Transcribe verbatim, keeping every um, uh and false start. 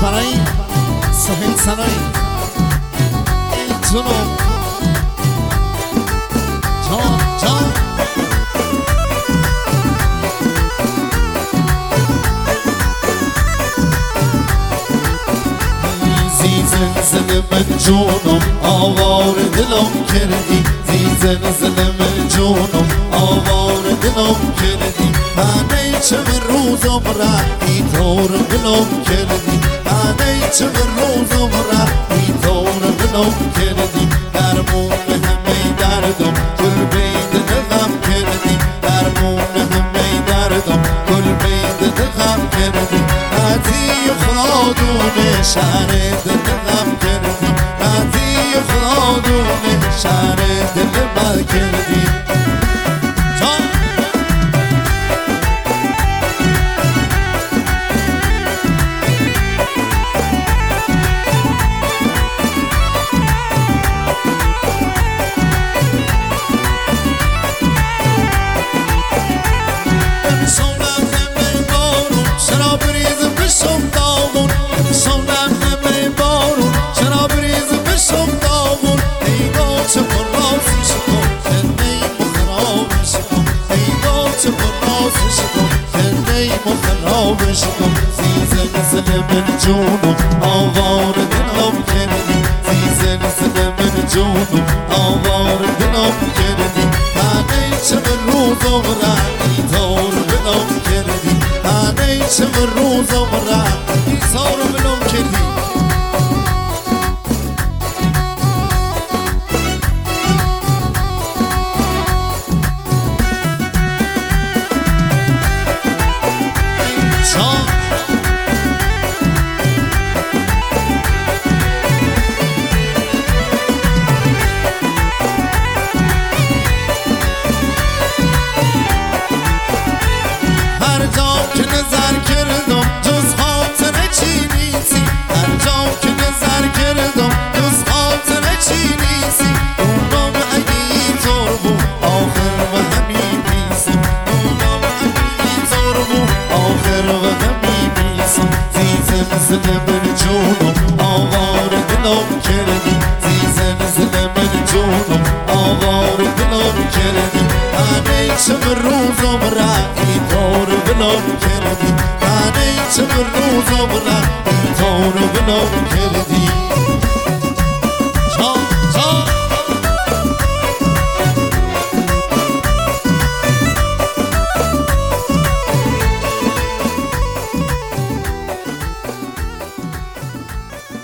برای سهیل سنایی جنوب جان جان زلزله من جونم آوار دلم کردی زی زلزله من جونم آوار دلم کردی پنه چه روزم رفتی طور بلم کردی پنه چه روزم رفتی طور بلم کردی درمون همه دردم کل بید دلم کردی درمون همه دردم کل بید دلم کردی عزی خادون شهر دلم کردی عزی خادون شهر دلم کردی خرابشکم زیزن زل من جونم آوار دلم کردی زیزن زل من جونم آوار دلم کردی پنه چه روزم رفتی طور بلم کردی پنه چه روزم رفتی طور بلم کردی زل من جونم آوار دلم کردی زیزن زل من جونم آوار دلم کردی پنه چه روزم رفتی طور بلم کردی پنه چه روزم رفتی طور بلم کردی